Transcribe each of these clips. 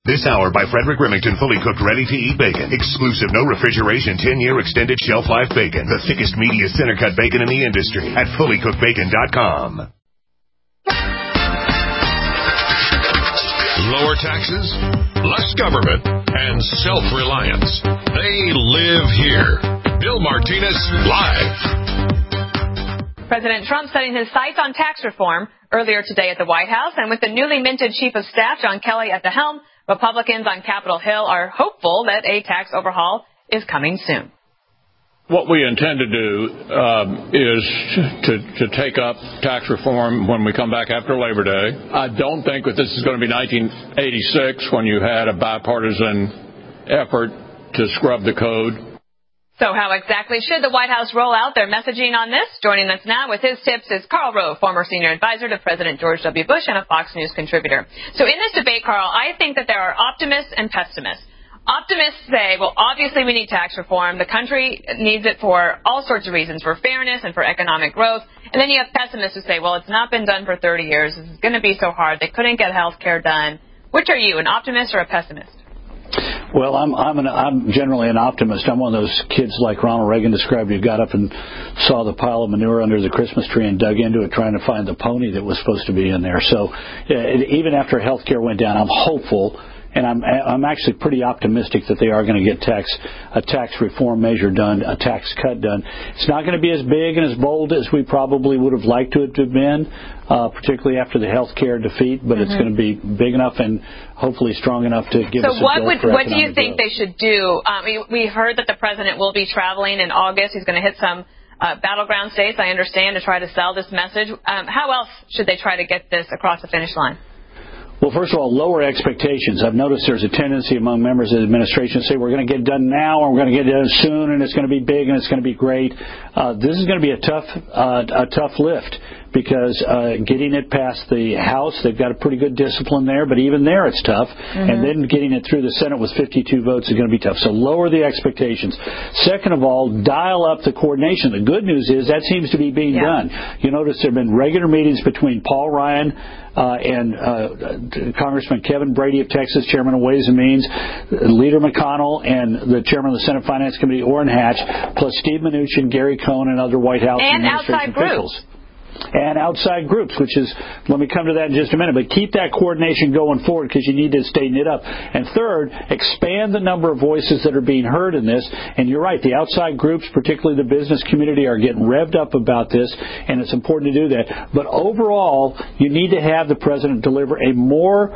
This hour by Frederick Remington, fully cooked, ready-to-eat bacon. Exclusive, no refrigeration, 10-year extended shelf life bacon. The thickest, meatiest center-cut bacon in the industry at fullycookedbacon.com. Lower taxes, less government, and self-reliance. They live here. Bill Martinez, live. President Trump setting his sights on tax reform earlier today at the White House. And with the newly minted Chief of Staff, John Kelly, at the helm, Republicans on Capitol Hill are hopeful that a tax overhaul is coming soon. What we intend to do is to take up tax reform when we come back after Labor Day. I don't think that this is going to be 1986 when you had a bipartisan effort to scrub the code. So how exactly should the White House roll out their messaging on this? Joining us now with his tips is Karl Rove, former senior advisor to President George W. Bush and a Fox News contributor. So in this debate, Karl, I think that there are optimists and pessimists. Optimists say, well, obviously we need tax reform. The country needs it for all sorts of reasons, for fairness and for economic growth. And then you have pessimists who say, well, it's not been done for 30 years. This is going to be so hard. They couldn't get health care done. Which are you, an optimist or a pessimist? Well, I'm generally an optimist. I'm one of those kids like Ronald Reagan described who got up and saw the pile of manure under the Christmas tree and dug into it trying to find the pony that was supposed to be in there. So even after health care went down, I'm hopeful. And I'm actually pretty optimistic that they are going to get a tax reform measure done, a tax cut done. It's not going to be as big and as bold as we probably would have liked it to have been, particularly after the health care defeat, but it's going to be big enough and hopefully strong enough to give us a jolt for economic growth. So what do you think they should do? We heard that the president will be traveling in August. He's going to hit some battleground states, I understand, to try to sell this message. How else should they try to get this across the finish line? Well, first of all, lower expectations. I've noticed there's a tendency among members of the administration to say we're going to get it done now or we're going to get it done soon and it's going to be big and it's going to be great. This is going to be a tough lift because getting it past the House, they've got a pretty good discipline there, but even there it's tough. And then getting it through the Senate with 52 votes is going to be tough. So lower the expectations. Second of all, dial up the coordination. The good news is that seems to be being done. You notice there have been regular meetings between Paul Ryan and Congressman Kevin Brady of Texas, chairman of Ways and Means, Leader McConnell, and the chairman of the Senate Finance Committee, Orrin Hatch, plus Steve Mnuchin, Gary Cohn, and other White House and administration outside officials. Groups. And outside groups, which is, let me come to that in just a minute, but keep that coordination going forward because you need to stay knit up. And third, expand the number of voices that are being heard in this. And you're right, the outside groups, particularly the business community, are getting revved up about this, and it's important to do that. But overall, you need to have the president deliver a more,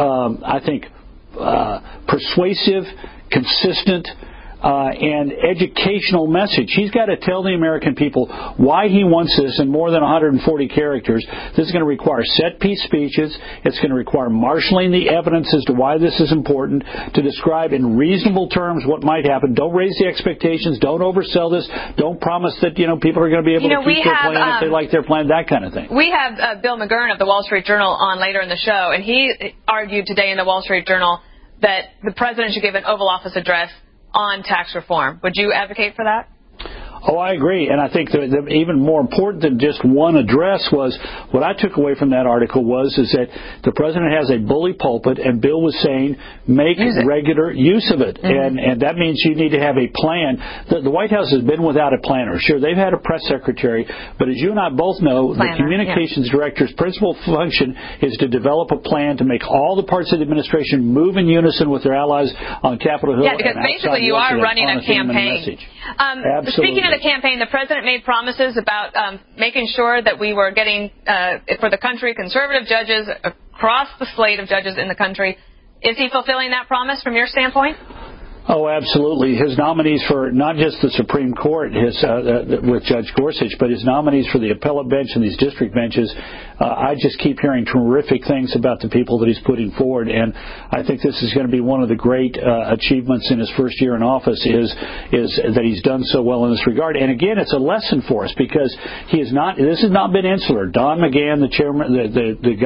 persuasive, consistent, and educational message. He's got to tell the American people why he wants this in more than 140 characters. This is going to require set-piece speeches. It's going to require marshaling the evidence as to why this is important, to describe in reasonable terms what might happen. Don't raise the expectations. Don't oversell this. Don't promise that, people are going to be able to keep their plan if they like their plan, that kind of thing. We have Bill McGurn of the Wall Street Journal on later in the show, and he argued today in the Wall Street Journal that the president should give an Oval Office address on tax reform. Would you advocate for that? Oh, I agree. And I think that even more important than just one address was, what I took away from that article is that the president has a bully pulpit, and Bill was saying, make regular use of it. And that means you need to have a plan. The White House has been without a planner. Sure, they've had a press secretary, but as you and I both know, the communications director's principal function is to develop a plan to make all the parts of the administration move in unison with their allies on Capitol Hill. Yeah, because basically you are running a campaign. Absolutely. Speaking of the campaign, the president made promises about making sure that we were getting, for the country, conservative judges across the slate of judges in the country. Is he fulfilling that promise from your standpoint? Oh, absolutely. His nominees for not just the Supreme Court, with Judge Gorsuch, but his nominees for the appellate bench and these district benches, I just keep hearing terrific things about the people that he's putting forward, and I think this is going to be one of the great achievements in his first year in office is that he's done so well in this regard. And again, it's a lesson for us because this has not been insular. Don McGahn, the chairman,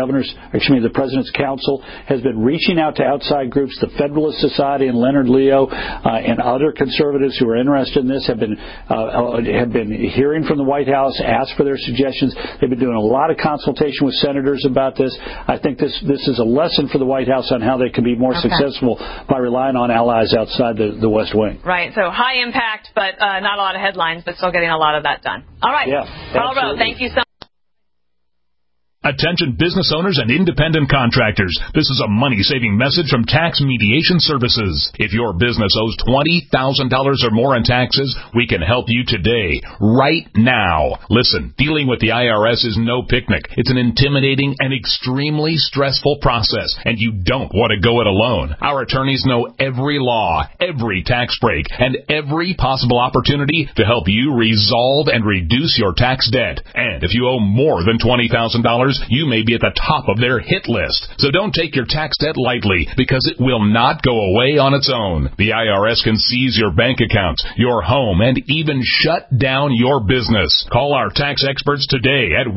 the president's council, has been reaching out to outside groups, the Federalist Society and Leonard Leo, and other conservatives who are interested in this have been hearing from the White House, asked for their suggestions. They've been doing a lot of consultation with senators about this. I think this is a lesson for the White House on how they can be more successful by relying on allies outside the West Wing. Right. So high impact, but not a lot of headlines, but still getting a lot of that done. All right. Yeah, Carl Rowe, thank you so much. Attention business owners and independent contractors. This is a money-saving message from Tax Mediation Services. If your business owes $20,000 or more in taxes, we can help you today, right now. Listen, dealing with the IRS is no picnic. It's an intimidating and extremely stressful process, and you don't want to go it alone. Our attorneys know every law, every tax break, and every possible opportunity to help you resolve and reduce your tax debt. And if you owe more than $20,000, you may be at the top of their hit list. So don't take your tax debt lightly, because it will not go away on its own. The IRS can seize your bank accounts, your home, and even shut down your business. Call our tax experts today at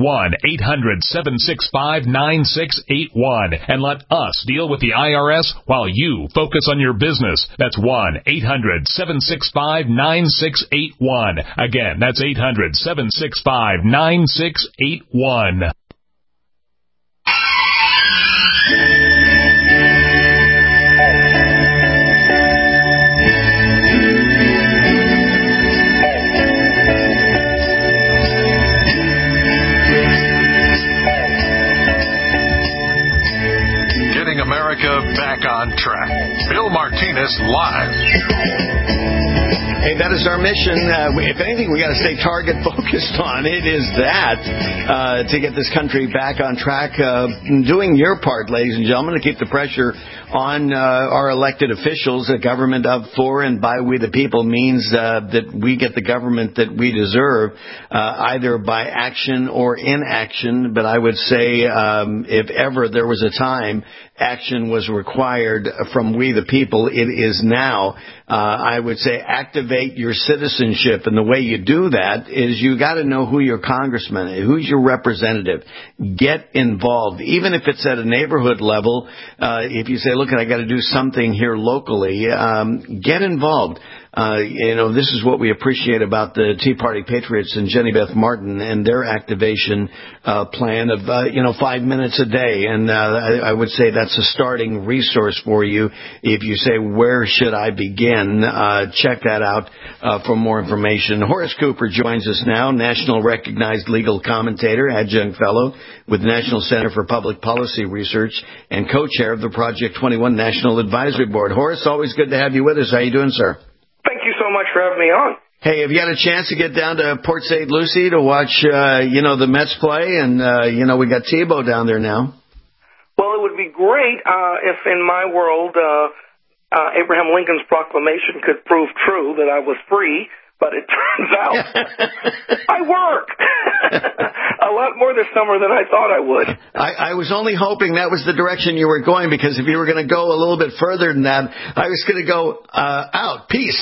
1-800-765-9681 and let us deal with the IRS while you focus on your business. That's 1-800-765-9681. Again, that's 800-765-9681. Getting America back on track. Bill Martinez live. Hey, that is our mission. If anything, we got to stay target focused on. It is that to get this country back on track. Doing your part, ladies and gentlemen, to keep the pressure on our elected officials. A government of, for, and by we the people means that we get the government that we deserve, either by action or inaction. But I would say if ever there was a time action was required from we the people, it is now. I would say activate your citizenship, and the way you do that is you got to know who your congressman is, who's your representative. Get involved, even if it's at a neighborhood level. If you say, look, I got to do something here locally, get involved. This is what we appreciate about the Tea Party Patriots and Jenny Beth Martin and their activation plan of 5 minutes a day. And I would say that's a starting resource for you. If you say, where should I begin? Check that out for more information. Horace Cooper joins us now, national recognized legal commentator, adjunct fellow with the National Center for Public Policy Research, and co-chair of the Project 21 National Advisory Board. Horace, always good to have you with us. How you doing, sir? Thank you so much for having me on. Hey, have you had a chance to get down to Port St. Lucie to watch, the Mets play? And, we got Tebow down there now. Well, it would be great if in my world Abraham Lincoln's proclamation could prove true that I was free, but it turns out I work a lot more this summer than I thought I would. I was only hoping that was the direction you were going, because if you were going to go a little bit further than that, I was going to go out. Peace.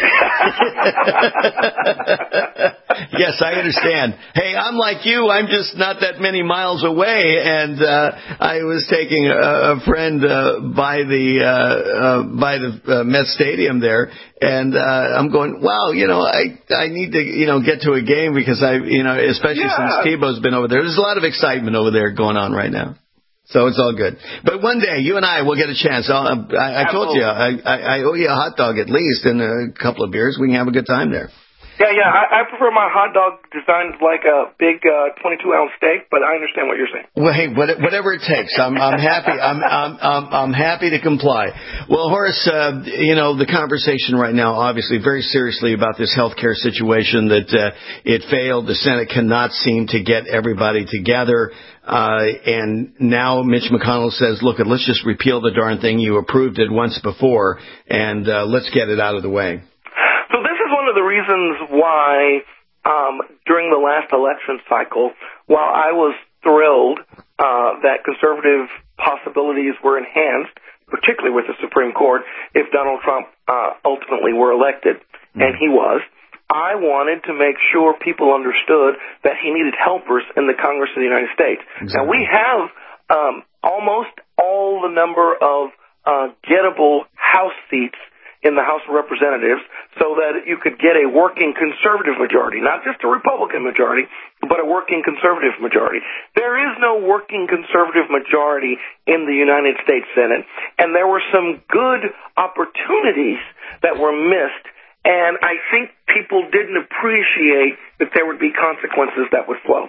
Yes, I understand. Hey, I'm like you. I'm just not that many miles away, and I was taking a friend by the Met Stadium there, and I'm going, wow, I need to get to a game, because especially since Tebow's been over there. There's a lot of excitement over there going on right now. So it's all good. But one day, you and I will get a chance. I told you, I owe you a hot dog at least, and a couple of beers. We can have a good time there. Yeah. I prefer my hot dog designed like a big 22-ounce steak, but I understand what you're saying. Well, hey, whatever it takes. I'm happy. I'm happy to comply. Well, Horace, the conversation right now, obviously, very seriously about this healthcare situation that it failed. The Senate cannot seem to get everybody together. And now Mitch McConnell says, look, let's just repeal the darn thing. You approved it once before, and let's get it out of the way. So this is one of the reasons why during the last election cycle, while I was thrilled that conservative possibilities were enhanced, particularly with the Supreme Court, if Donald Trump ultimately were elected, and he was, I wanted to make sure people understood that he needed helpers in the Congress of the United States. Exactly. Now, we have almost all the number of gettable House seats in the House of Representatives so that you could get a working conservative majority, not just a Republican majority, but a working conservative majority. There is no working conservative majority in the United States Senate, and there were some good opportunities that were missed, and I think people didn't appreciate that there would be consequences that would flow.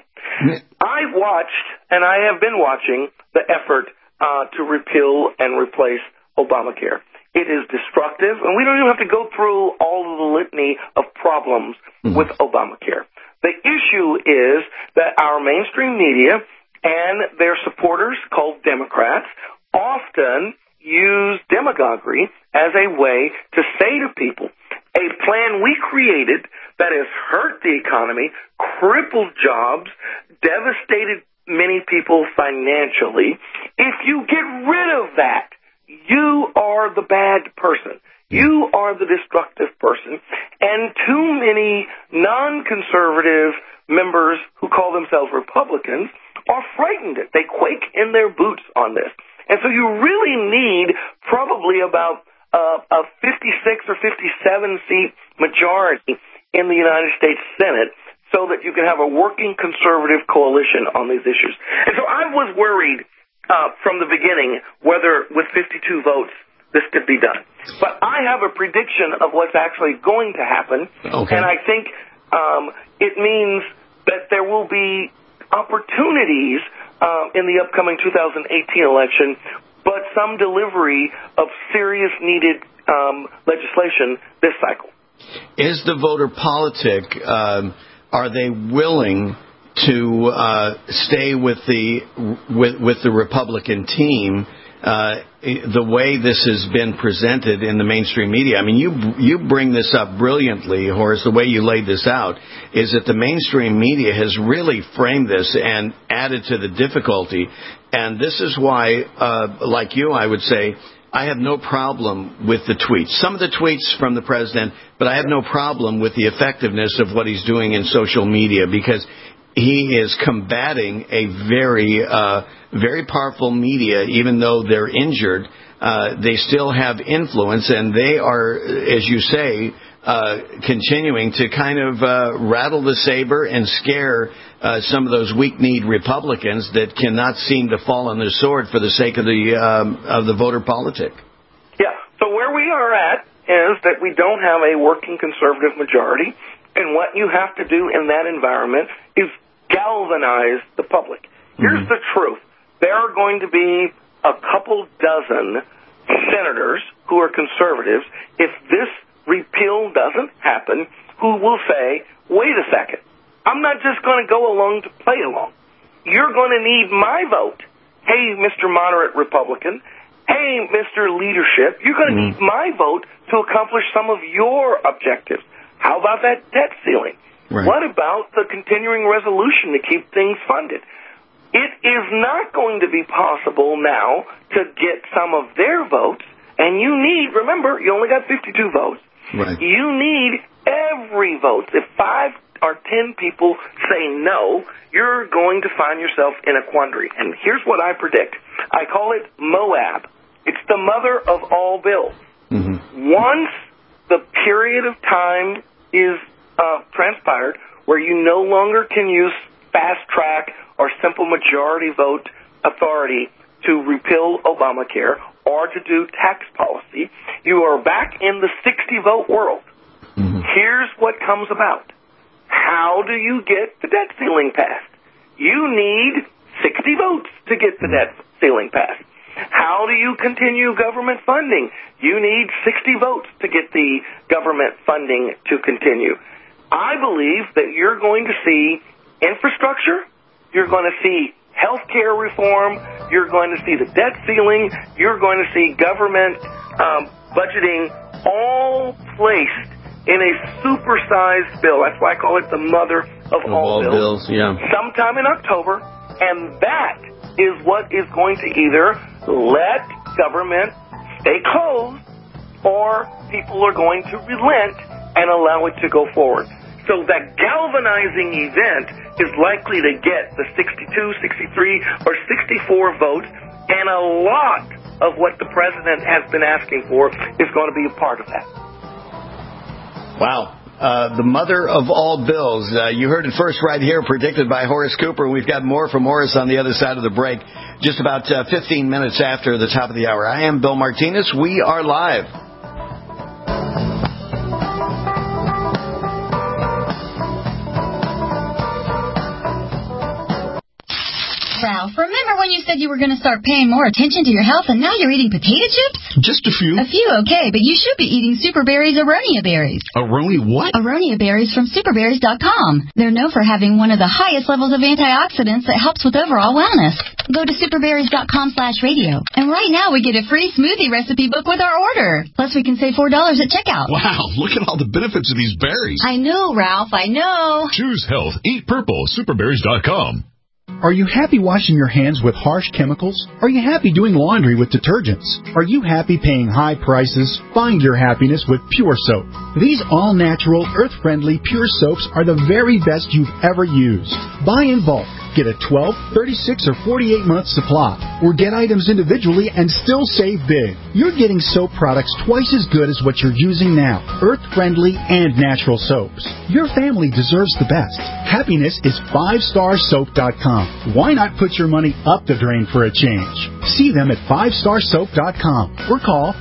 I watched, and I have been watching, the effort to repeal and replace Obamacare. It is destructive, and we don't even have to go through all of the litany of problems with Obamacare. The issue is that our mainstream media and their supporters, called Democrats, often use demagoguery as a way to say to people, a plan we created that has hurt the economy, crippled jobs, devastated many people financially, if you get rid of that, you are the bad person. You are the destructive person. And too many non-conservative members who call themselves Republicans are frightened. They quake in their boots on this. And so you really need probably about a 56 or 57 seat majority in the United States Senate so that you can have a working conservative coalition on these issues. And so I was worried from the beginning whether with 52 votes this could be done. But I have a prediction of what's actually going to happen, and I think it means that there will be opportunities in the upcoming 2018 election, but some delivery of serious needed legislation this cycle. Is the voter politic, are they willing to stay with the Republican team the way this has been presented in the mainstream media? I mean, you bring this up brilliantly, Horace. The way you laid this out is that the mainstream media has really framed this and added to the difficulty. And this is why, like you, I would say, I have no problem with the tweets. Some of the tweets from the president, but I have no problem with the effectiveness of what he's doing in social media, because he is combating a very powerful media. Even though they're injured, they still have influence, and they are, as you say, continuing to kind of rattle the saber and scare some of those weak-kneed Republicans that cannot seem to fall on their sword for the sake of the voter politic. Yeah. So where we are at is that we don't have a working conservative majority, and what you have to do in that environment is galvanize the public. Here's the truth. There are going to be a couple dozen senators who are conservatives, if this repeal doesn't happen, who will say, wait a second, I'm not just going to go along to play along. You're going to need my vote. Hey, Mr. Moderate Republican. Hey, Mr. Leadership, you're going to need my vote to accomplish some of your objectives. How about that debt ceiling? Right. What about the continuing resolution to keep things funded? It is not going to be possible now to get some of their votes, and you need, remember, you only got 52 votes. Right. You need every vote. If 5 or 10 people say no, you're going to find yourself in a quandary. And here's what I predict. I call it Moab. It's the mother of all bills. Once the period of time is transpired where you no longer can use fast track or simple majority vote authority to repeal Obamacare or to do tax policy, you are back in the 60-vote world. Here's what comes about. How do you get the debt ceiling passed? You need 60 votes to get the debt ceiling passed. How do you continue government funding? You need 60 votes to get the government funding to continue. I believe that you're going to see infrastructure, you're going to see health care reform, you're going to see the debt ceiling, you're going to see government budgeting all placed in a supersized bill. That's why I call it the mother of all bills. Sometime in October, and that is what is going to either let government stay closed or people are going to relent and allow it to go forward. So that galvanizing event is likely to get the 62, 63, or 64 votes And a lot of what the president has been asking for is going to be a part of that. Wow. The mother of all bills. You heard it first right here, predicted by Horace Cooper. We've got more from Horace on the other side of the break, just about 15 minutes after the top of the hour. I am Bill Martinez. We are live. Ralph, remember when you said you were going to start paying more attention to your health and now you're eating potato chips? Just a few. A few, okay, but you should be eating Super Berries Aronia berries. Aronia what? Aronia berries from superberries.com. They're known for having one of the highest levels of antioxidants that helps with overall wellness. Go to superberries.com/radio. And right now we get a free smoothie recipe book with our order. Plus we can save $4 at checkout. Wow, look at all the benefits of these berries. I know, Ralph, I know. Choose health. Eat purple. Superberries.com. Are you happy washing your hands with harsh chemicals? Are you happy doing laundry with detergents? Are you happy paying high prices? Find your happiness with Pure Soap. These all-natural, earth-friendly Pure Soaps are the very best you've ever used. Buy in bulk. Get a 12, 36, or 48-month supply. Or get items individually and still save big. You're getting soap products twice as good as what you're using now. Earth-friendly and natural soaps. Your family deserves the best. Happiness is 5starsoap.com. Why not put your money up the drain for a change? See them at 5starsoap.com or call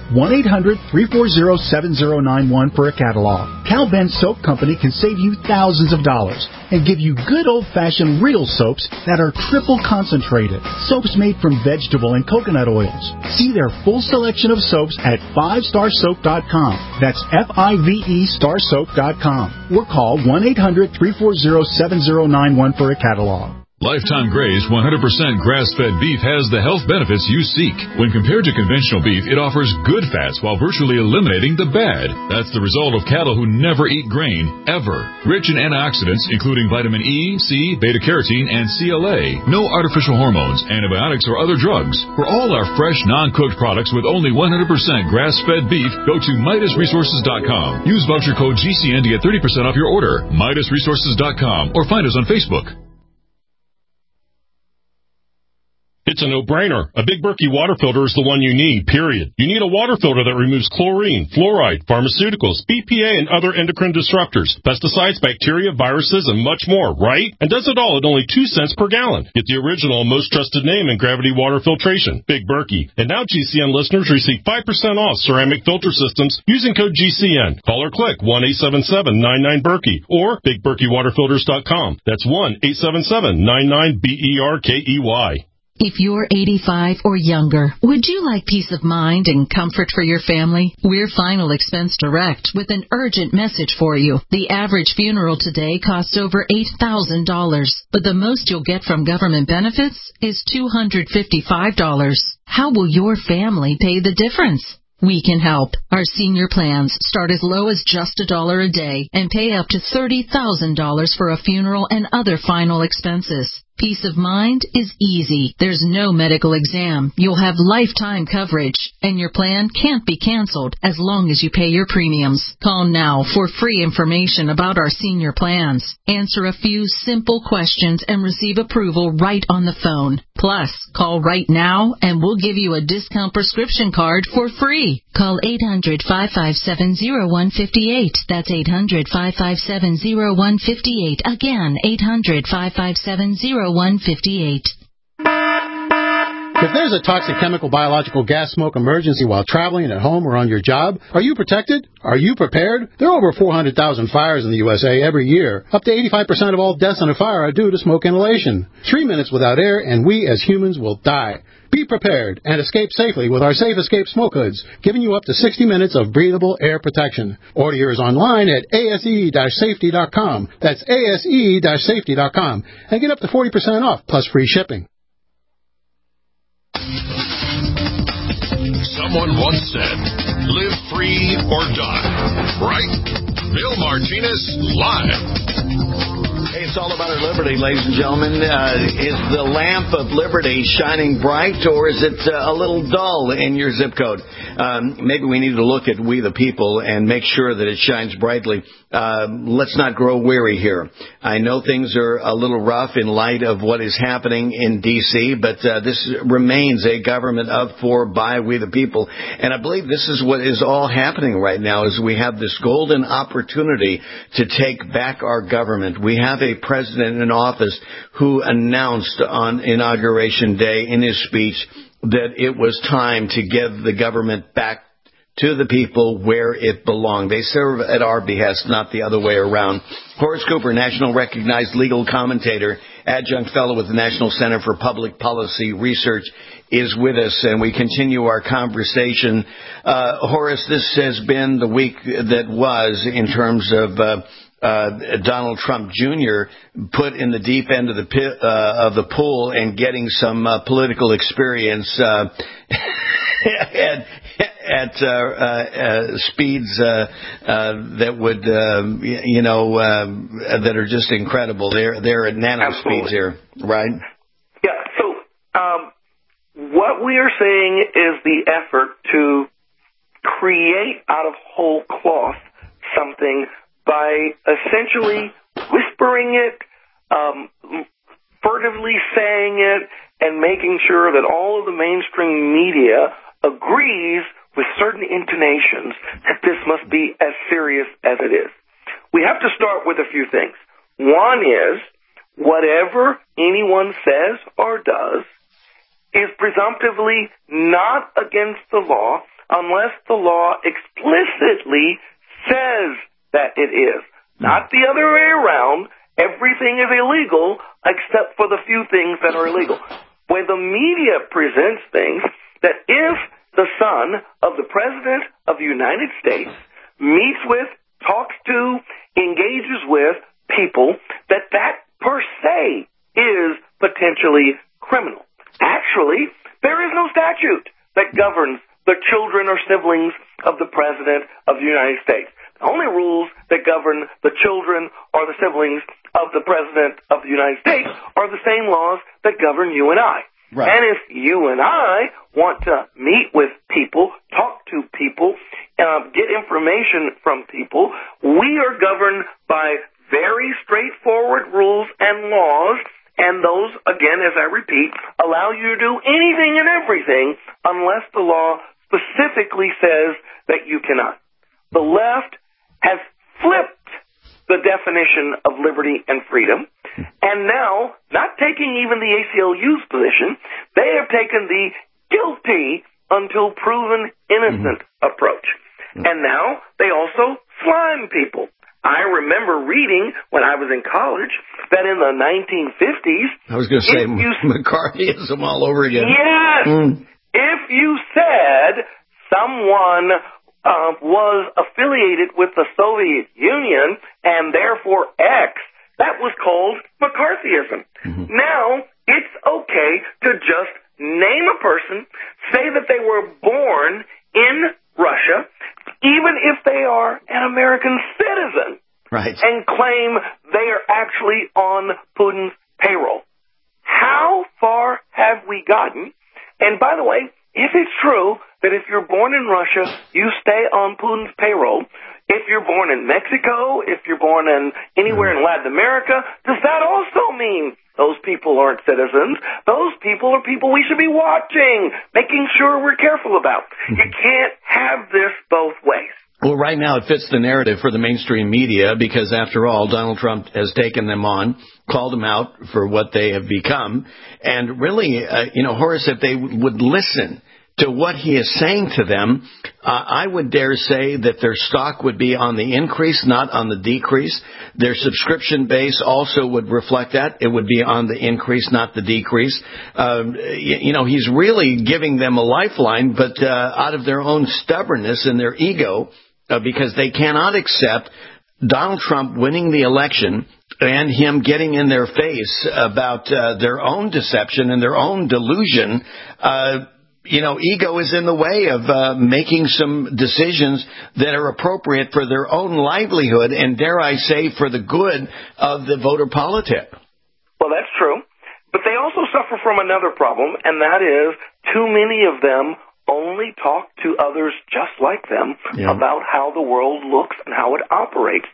1-800-340-7091 for a catalog. Cal Ben Soap Company can save you thousands of dollars and give you good old-fashioned real soaps that are triple concentrated. Soaps made from vegetable and coconut oils. See their full selection of soaps at 5starsoap.com. That's F-I-V-E starsoap.com. Or call 1-800-340-7091 for a catalog. Lifetime Graze 100% grass-fed beef has the health benefits you seek. When compared to conventional beef, it offers good fats while virtually eliminating the bad. That's the result of cattle who never eat grain, ever. Rich in antioxidants, including vitamin E, C, beta-carotene, and CLA. No artificial hormones, antibiotics, or other drugs. For all our fresh, non-cooked products with only 100% grass-fed beef, go to MidasResources.com. Use voucher code GCN to get 30% off your order. MidasResources.com or find us on Facebook. It's a no-brainer. A Big Berkey water filter is the one you need, period. You need a water filter that removes chlorine, fluoride, pharmaceuticals, BPA, and other endocrine disruptors, pesticides, bacteria, viruses, and much more, right? And does it all at only 2 cents per gallon. Get the original, most trusted name in gravity water filtration, Big Berkey. And now GCN listeners receive 5% off ceramic filter systems using code GCN. Call or click 1-877-99-BERKEY or BigBerkeyWaterFilters.com. That's 1-877-99-BERKEY. If you're 85 or younger, would you like peace of mind and comfort for your family? We're Final Expense Direct with an urgent message for you. The average funeral today costs over $8,000, but the most you'll get from government benefits is $255. How will your family pay the difference? We can help. Our senior plans start as low as just $1 a day and pay up to $30,000 for a funeral and other final expenses. Peace of mind is easy. There's no medical exam. You'll have lifetime coverage, and your plan can't be canceled as long as you pay your premiums. Call now for free information about our senior plans. Answer a few simple questions and receive approval right on the phone. Plus, call right now and we'll give you a discount prescription card for free. Call 800-557-0158. That's 800-557-0158. Again, 800-557-0158. If there's a toxic chemical, biological, gas, smoke emergency while traveling at home or on your job, are you protected? Are you prepared? There are over 400,000 fires in the USA every year. Up to 85% of all deaths in a fire are due to smoke inhalation. 3 minutes without air and we as humans will die. Be prepared and escape safely with our Safe Escape smoke hoods, giving you up to 60 minutes of breathable air protection. Order yours online at ase-safety.com. That's ase-safety.com. And get up to 40% off plus free shipping. Someone once said, live free or die. Right? Bill Martinez, live. Hey, it's all about our liberty, ladies and gentlemen. Is the lamp of liberty shining bright, or is it a little dull in your zip code? Maybe we need to look at we the people and make sure that it shines brightly. Let's not grow weary here. I know things are a little rough in light of what is happening in D.C., but this remains a government of, for, by we the people. And I believe this is what is all happening right now, is we have this golden opportunity to take back our government. We have a president in office who announced on Inauguration Day in his speech that it was time to give the government back to the people where it belonged. They serve at our behest, not the other way around. Horace Cooper, national recognized legal commentator, adjunct fellow with the National Center for Public Policy Research, is with us, and we continue our conversation. Horace, this has been the week that was in terms of Donald Trump Jr. put in the deep end of the pool and getting some political experience at speeds that would, that are just incredible. They're at nano speeds here, right? Yeah. So what we are seeing is the effort to create out of whole cloth something by essentially whispering it, furtively saying it, and making sure that all of the mainstream media agrees with certain intonations that this must be as serious as it is. We have to start with a few things. One is, whatever anyone says or does is presumptively not against the law unless the law explicitly says that it is. Not the other way around. Everything is illegal except for the few things that are illegal. When the media presents things that if the son of the President of the United States meets with, talks to, engages with people, that per se is potentially criminal. Actually, there is no statute that governs the children or siblings of the President of the United States. The only rules that govern the children or the siblings of the President of the United States are the same laws that govern you and I. Right. And if you and I want to meet with people, talk to people, get information from people, we are governed by very straightforward rules and laws, and those, again, as I repeat, allow you to do anything and everything unless the law specifically says that you cannot. The left has flipped the definition of liberty and freedom, and now, not taking even the ACLU's position, they have taken the guilty until proven innocent approach. And now they also slime people. I remember reading when I was in college that in the 1950s... I was going to say McCarthyism all over again. Yes! If you said someone was affiliated with the Soviet Union and therefore X, that was called McCarthyism. Now, it's okay to just name a person, say that they were born in Russia, even if they are an American citizen, right, and claim they are actually on Putin's payroll. How far have we gotten? And by the way, if it's true that if you're born in Russia, you stay on Putin's payroll, if you're born in Mexico, if you're born in anywhere in Latin America, does that also mean those people aren't citizens? Those people are people we should be watching, making sure we're careful about. You can't have this both ways. Well, right now it fits the narrative for the mainstream media because, after all, Donald Trump has taken them on, called them out for what they have become. And really, Horace, if they would listen to what he is saying to them, I would dare say that their stock would be on the increase, not on the decrease. Their subscription base also would reflect that. It would be on the increase, not the decrease. He's really giving them a lifeline, but out of their own stubbornness and their ego, because they cannot accept Donald Trump winning the election and him getting in their face about their own deception and their own delusion. ego is in the way of making some decisions that are appropriate for their own livelihood and, dare I say, for the good of the voter politic. Well, that's true. But they also suffer from another problem, and that is too many of them only talk to others just like them about how the world looks and how it operates.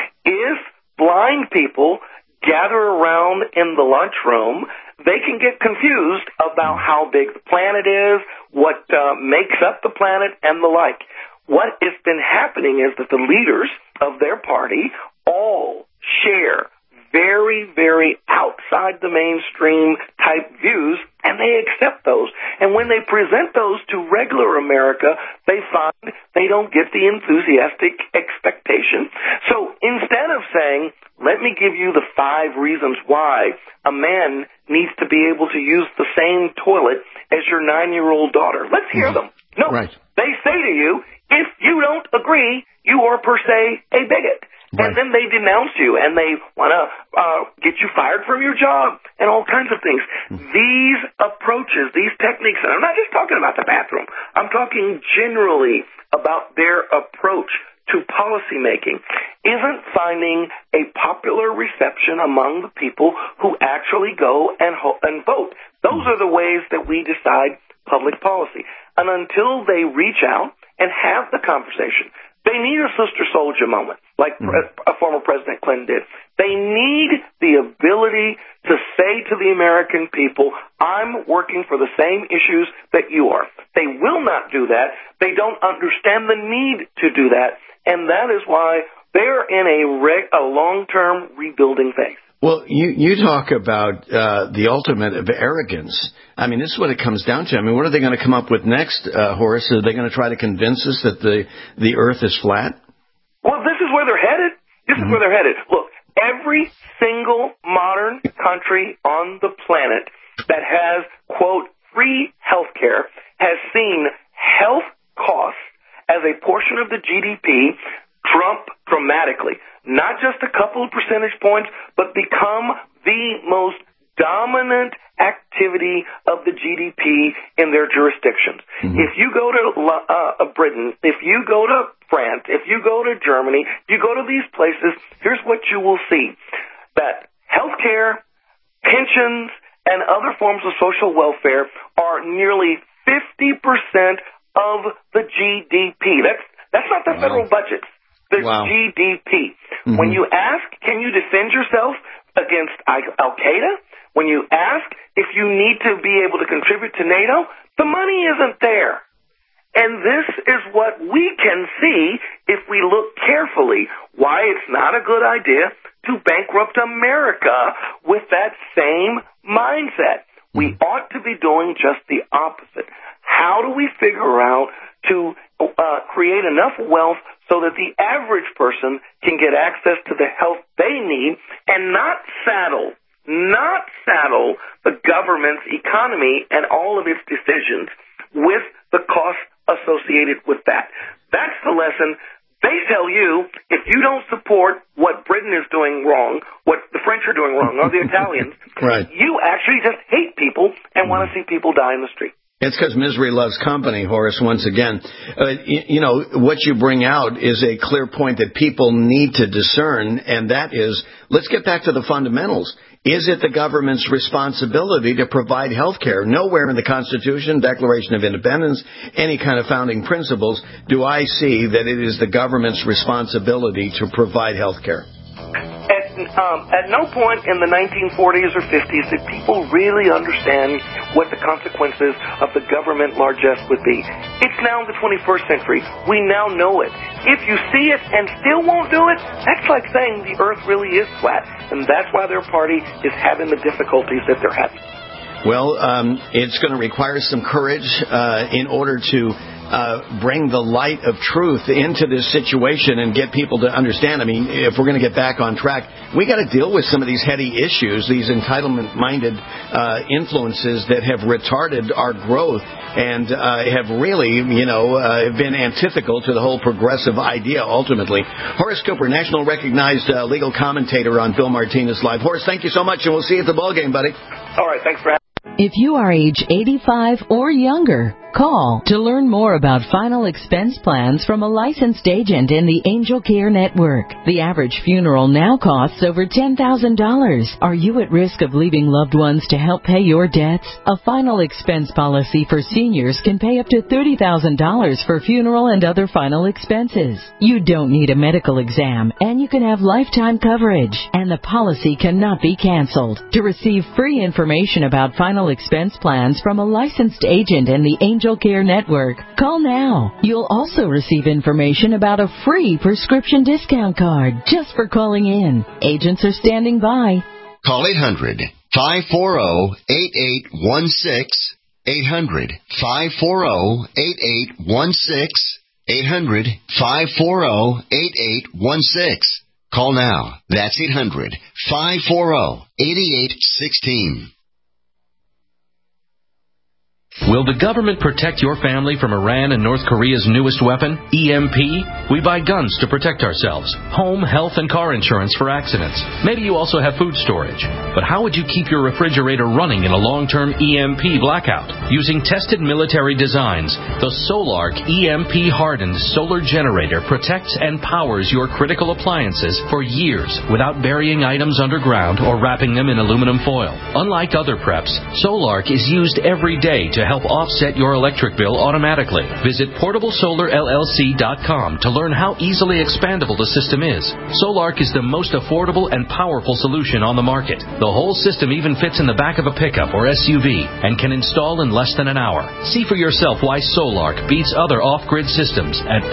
If blind people gather around in the lunchroom, they can get confused about how big the planet is, what makes up the planet, and the like. What has been happening is that the leaders of their party all share very, very outside the mainstream type views, and they accept those. And when they present those to regular America, they find they don't get the enthusiastic expectation. So instead of saying, let me give you the 5 reasons why a man needs to be able to use the same toilet as your 9-year-old daughter, let's hear them. No, they say to you, if you don't agree, you are per se a bigot. And then they denounce you, and they want to get you fired from your job, and all kinds of things. These approaches, these techniques, and I'm not just talking about the bathroom. I'm talking generally about their approach to policymaking, isn't finding a popular reception among the people who actually go and vote. Those are the ways that we decide public policy. And until they reach out and have the conversation, they need a sister soldier moment, like former President Clinton did. They need the ability to say to the American people, I'm working for the same issues that you are. They will not do that. They don't understand the need to do that. And that is why they're in a long-term rebuilding phase. Well, you talk about the ultimate of arrogance. I mean, this is what it comes down to. I mean, what are they going to come up with next, Horace? Are they going to try to convince us that the Earth is flat? Well, this is where they're headed. This is where they're headed. Look, every single modern country on the planet that has, quote, free health care has seen health costs as a portion of the GDP drop dramatically. Not just a couple of percentage points, but become the most dominant activity of the GDP in their jurisdictions. If you go to Britain, if you go to France, if you go to Germany, if you go to these places, here's what you will see. That healthcare, pensions, and other forms of social welfare are nearly 50% of the GDP. That's not the federal budget. The GDP. When you ask, can you defend yourself against Al-Qaeda? When you ask if you need to be able to contribute to NATO, the money isn't there. And this is what we can see if we look carefully, why it's not a good idea to bankrupt America with that same mindset. We ought to be doing just the opposite. How do we figure out to create enough wealth so that the average person can get access to the health they need and not saddle the government's economy and all of its decisions with the cost associated with that? That's the lesson. They tell you, if you don't support what Britain is doing wrong, what the French are doing wrong, or the Italians, you actually just hate people and want to see people die in the street. It's because misery loves company, Horace, once again. What you bring out is a clear point that people need to discern, and that is, let's get back to the fundamentals. Is it the government's responsibility to provide health care? Nowhere in the Constitution, Declaration of Independence, any kind of founding principles, do I see that it is the government's responsibility to provide health care. At no point in the 1940s or 50s did people really understand what the consequences of the government largesse would be. It's now the 21st century. We now know it. If you see it and still won't do it, that's like saying the earth really is flat. And that's why their party is having the difficulties that they're having. Well, it's going to require some courage in order to bring the light of truth into this situation and get people to understand. I mean, if we're going to get back on track, we got to deal with some of these heady issues, these entitlement-minded influences that have retarded our growth and have really, been antithetical to the whole progressive idea ultimately. Horace Cooper, national recognized legal commentator on Bill Martinez Live. Horace, thank you so much, and we'll see you at the ballgame, buddy. All right, thanks for having me. If you are age 85 or younger, Call to learn more about final expense plans from a licensed agent in the Angel Care Network. The average funeral now costs over $10,000. Are you at risk of leaving loved ones to help pay your debts? A final expense policy for seniors can pay up to $30,000 for funeral and other final expenses. You don't need a medical exam, and you can have lifetime coverage, and the policy cannot be canceled. To receive free information about final expense plans from a licensed agent in the Angel Care Network, call now. You'll also receive information about a free prescription discount card just for calling in. Agents are standing by. Call 800-540-8816. 800-540-8816. 800-540-8816. Call now. That's 800-540-8816. Will the government protect your family from Iran and North Korea's newest weapon, EMP? We buy guns to protect ourselves, home, health, and car insurance for accidents. Maybe you also have food storage. But how would you keep your refrigerator running in a long-term EMP blackout? Using tested military designs, the Solark EMP-hardened solar generator protects and powers your critical appliances for years without burying items underground or wrapping them in aluminum foil. Unlike other preps, Solark is used every day to help offset your electric bill automatically. Visit PortableSolarLLC.com to learn how easily expandable the system is. Solark is the most affordable and powerful solution on the market. The whole system even fits in the back of a pickup or SUV and can install in less than an hour. See for yourself why Solark beats other off-grid systems at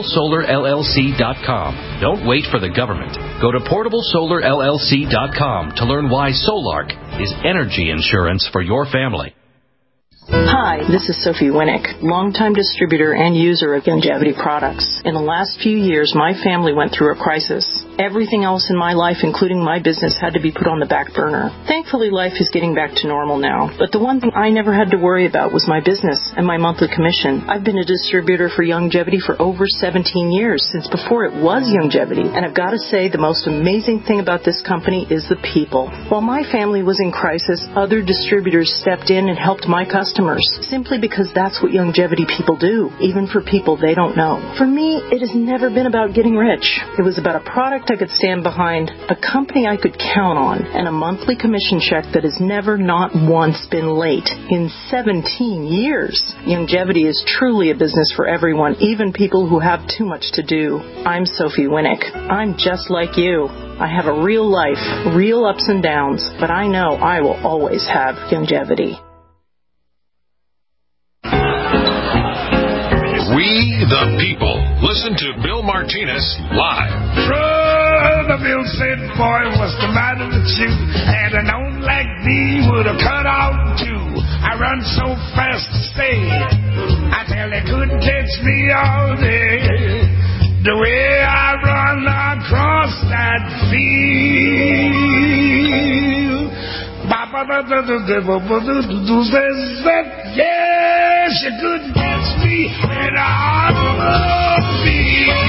PortableSolarLLC.com. Don't wait for the government. Go to PortableSolarLLC.com to learn why Solark is energy insurance for your family. Hi, this is Sophie Winnick, longtime distributor and user of Youngevity products. In the last few years, my family went through a crisis. Everything else in my life, including my business, had to be put on the back burner. Thankfully, life is getting back to normal now. But the one thing I never had to worry about was my business and my monthly commission. I've been a distributor for Youngevity for over 17 years, since before it was Youngevity. And I've got to say, the most amazing thing about this company is the people. While my family was in crisis, other distributors stepped in and helped my customers, simply because that's what Youngevity people do, even for people they don't know. For me, it has never been about getting rich. It was about a product I could stand behind, a company I could count on, and a monthly commission check that has never not once been late in 17 years. Youngevity is truly a business for everyone, even people who have too much to do. I'm Sophie Winnick. I'm just like you. I have a real life, real ups and downs, but I know I will always have Youngevity. We the people. Listen to Bill Martinez live. The Bill said, boy, what's the matter with you? Had I known like thee would have cut out too. I run so fast to stay. I tell they couldn't catch me all day. The way I run across that field. Yes, you couldn't catch me in a automobile.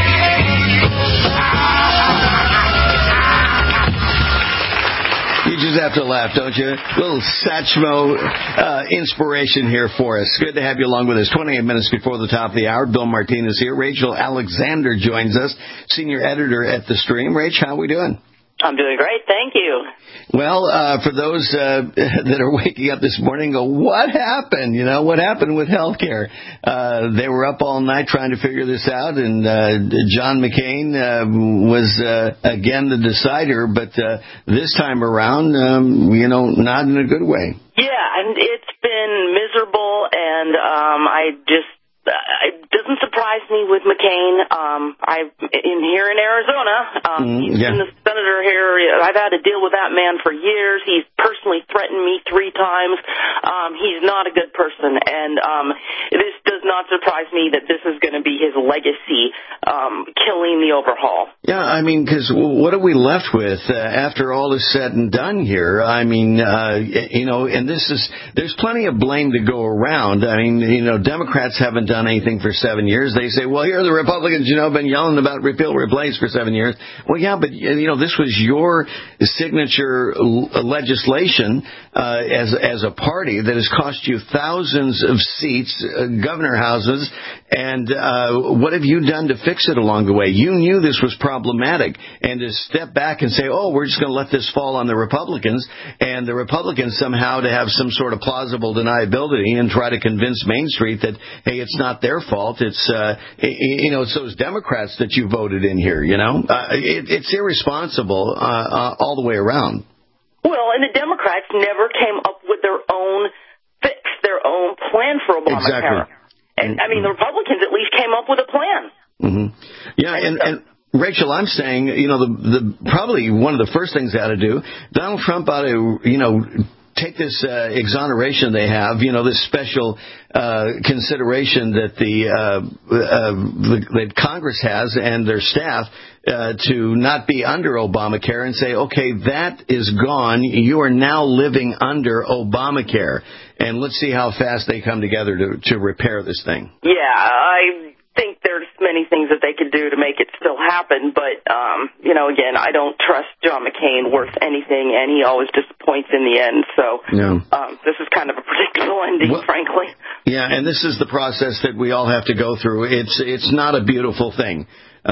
You just have to laugh, don't you? Little Satchmo inspiration here for us. Good to have you along with us. 28 minutes before the top of the hour. Bill Martinez here. Rachel Alexander joins us, senior editor at The Stream. Rach, how are we doing? I'm doing great, thank you. Well, for those that are waking up this morning and go, what happened? You know, what happened with healthcare? They were up all night trying to figure this out, and John McCain was, again, the decider, but this time around, not in a good way. Yeah, and it's been miserable, and it doesn't surprise me with McCain. I'm here in Arizona. He's been the senator here. I've had to deal with that man for years. He's personally threatened me 3 times. He's not a good person, and this does not surprise me that this is going to be his legacy, killing the overhaul. Yeah, I mean, because what are we left with after all is said and done here? I mean, and there's plenty of blame to go around. I mean, Democrats haven't done anything for 7 years. They say, well, here are the Republicans, been yelling about repeal, replace for 7 years. Well, yeah, but, this was your signature legislation as a party that has cost you thousands of seats, governor houses, and what have you done to fix it along the way? You knew this was problematic, and to step back and say, oh, we're just going to let this fall on the Republicans, and the Republicans somehow to have some sort of plausible deniability and try to convince Main Street that, hey, it's not their fault, it's those Democrats that you voted in here, it's irresponsible all the way around. Well, and the Democrats never came up with their own fix, their own plan for Obamacare. Exactly. And, the Republicans at least came up with a plan. Mm-hmm. Yeah, and Rachel, I'm saying, probably one of the first things they ought to do, Donald Trump ought to, take this exoneration they have, this special consideration that that Congress has and their staff to not be under Obamacare and say, okay, that is gone. You are now living under Obamacare. And let's see how fast they come together to repair this thing. Yeah, I think there's many things that they could do to make it still happen, but again, I don't trust John McCain worth anything, and he always disappoints in the end. So this is kind of a predictable ending, frankly. Yeah, and this is the process that we all have to go through. It's not a beautiful thing.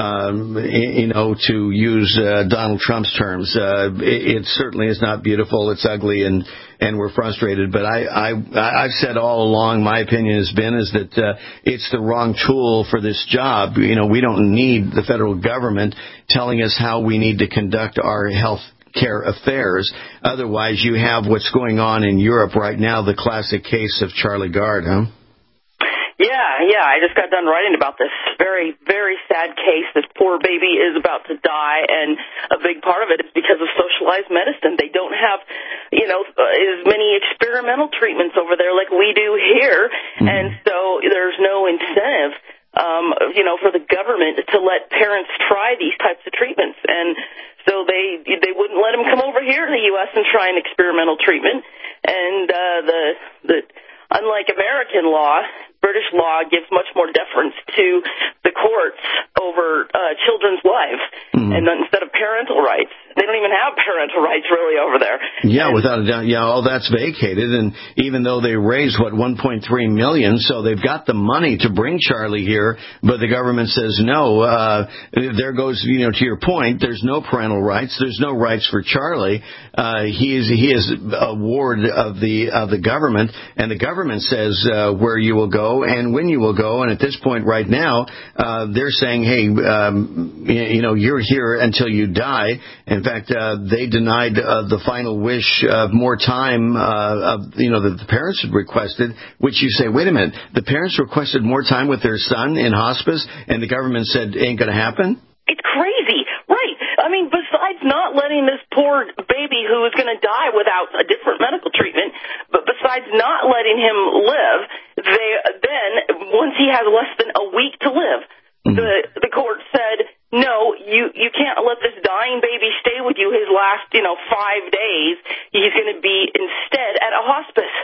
To use Donald Trump's terms, it certainly is not beautiful. It's ugly, and we're frustrated. But I've said all along, my opinion has been is that it's the wrong tool for this job. We don't need the federal government telling us how we need to conduct our health care affairs. Otherwise, you have what's going on in Europe right now, the classic case of Charlie Gard, huh? Yeah, I just got done writing about this very, very sad case. This poor baby is about to die, and a big part of it is because of socialized medicine. They don't have, as many experimental treatments over there like we do here, and so there's no incentive, for the government to let parents try these types of treatments. And so they wouldn't let them come over here to the U.S. and try an experimental treatment. And unlike American law, British law gives much more deference to the courts over children's lives, and instead of parental rights. They don't even have parental rights really over there. Yeah, without a doubt. Yeah, all that's vacated, and even though they raised, $1.3 million, so they've got the money to bring Charlie here, but the government says no. There goes, to your point, there's no parental rights. There's no rights for Charlie. He is a ward of the government, and the government says where you will go and when you will go. And at this point right now, they're saying, hey, you're here until you die. In fact, they denied the final wish of more time, that the parents had requested, which you say, wait a minute, the parents requested more time with their son in hospice, and the government said ain't going to happen? It's crazy, right? Besides not letting this poor baby who is going to die without a different medical treatment, but besides not letting him live, then once he has less than a week to live, the court said, no, you can't let this dying baby stay with you his last, 5 days. He's going to be instead at a hospice.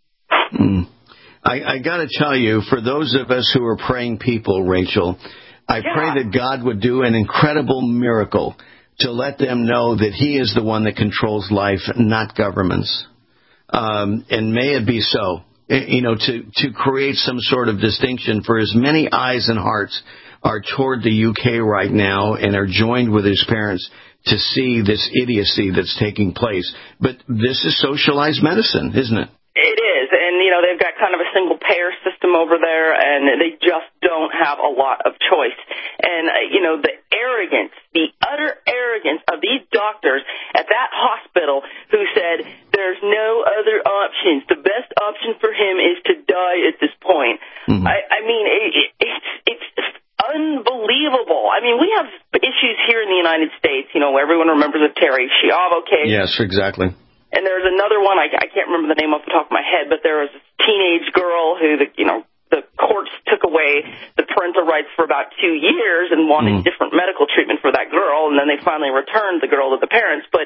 I got to tell you, for those of us who are praying people, Rachel, I pray that God would do an incredible miracle to let them know that He is the one that controls life, not governments. And may it be so, to create some sort of distinction, for as many eyes and hearts are toward the UK right now and are joined with his parents to see this idiocy that's taking place. But this is socialized medicine, isn't it? It is, and they've got kind of a single payer system over there, and they just don't have a lot of choice. And the arrogance, the utter arrogance of these doctors at that hospital who said there's no other options. The best option for him is to die at this point. It's unbelievable. We have issues here in the United States. Everyone remembers the Terry Schiavo case. Yes, exactly. And there's another one, I can't remember the name off the top of my head, but there was a teenage girl who the courts away the parental rights for about 2 years and wanted different medical treatment for that girl, and then they finally returned the girl to the parents. But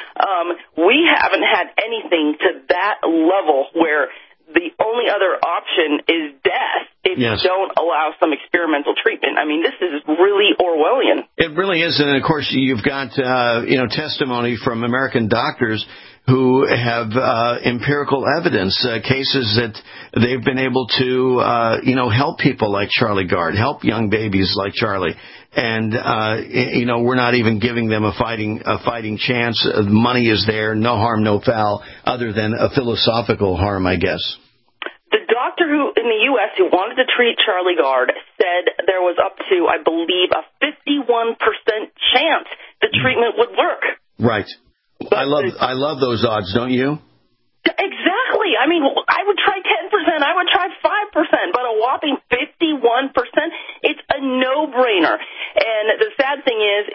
we haven't had anything to that level where the only other option is death if you don't allow some experimental treatment. I mean, this is really Orwellian. It really is, and of course you've got testimony from American doctors who have empirical evidence, cases that they've been able to help people like Charlie Gard, help young babies like Charlie. And we're not even giving them a fighting chance. Money is there, no harm, no foul, other than a philosophical harm, I guess. The doctor who in the U.S. who wanted to treat Charlie Gard said there was up to, I believe, a 51% chance the treatment would work. Right. I love those odds, don't you? Exactly. I mean, I would try 10%, I would try 5%, but a whopping 51%, it's a no-brainer. And the sad thing is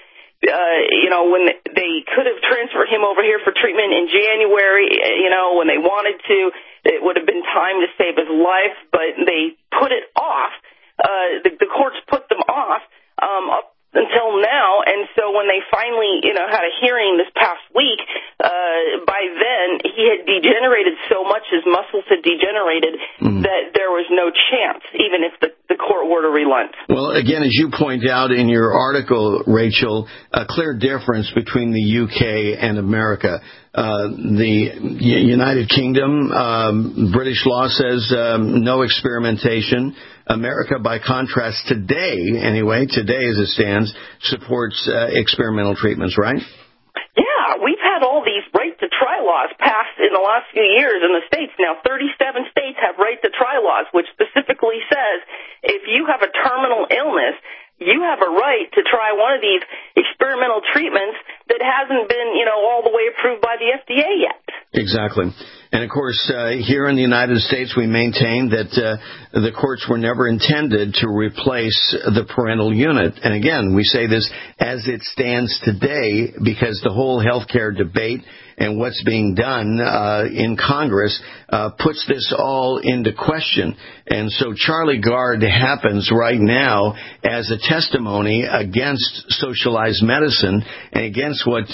when they could have transferred him over here for treatment in January, when they wanted to, it would have been time to save his life, but they put it off. The courts put them off up until now, and so when they finally, had a hearing this past week, by then he had degenerated so much, his muscles had degenerated, that there was no chance, even if the court were to relent. Well, again, as you point out in your article, Rachel, a clear difference between the UK and America. The United Kingdom, British law says no experimentation. America, by contrast, today as it stands, supports experimental treatments, right? Yeah, we've had all these right-to-try laws passed in the last few years in the states. Now, 37 states have right-to-try laws, which specifically says if you have a terminal illness, you have a right to try one of these experimental treatments that hasn't been, all the way approved by the FDA yet. Exactly. And, of course, here in the United States, we maintain that the courts were never intended to replace the parental unit. And, again, we say this as it stands today because the whole health care debate and what's being done in Congress puts this all into question. And so Charlie Gard happens right now as a testimony against socialized medicine and against what,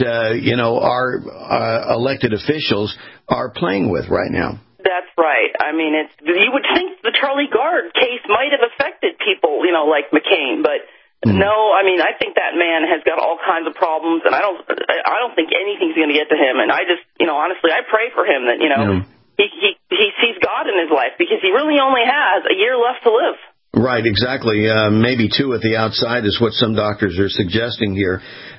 our elected officials are playing with right now. That's right. I mean, you would think the Charlie Gard case might have affected people, like McCain, but no, I mean, I think that man has got all kinds of problems, and I don't think anything's going to get to him. And I just, honestly, I pray for him that, he sees God in his life because he really only has a year left to live. Right, exactly. Maybe 2 at the outside is what some doctors are suggesting here.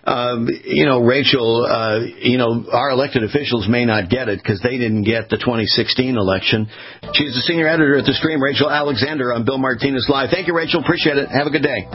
Rachel, our elected officials may not get it because they didn't get the 2016 election. She's the senior editor at The Stream, Rachel Alexander on Bill Martinez Live. Thank you, Rachel. Appreciate it. Have a good day.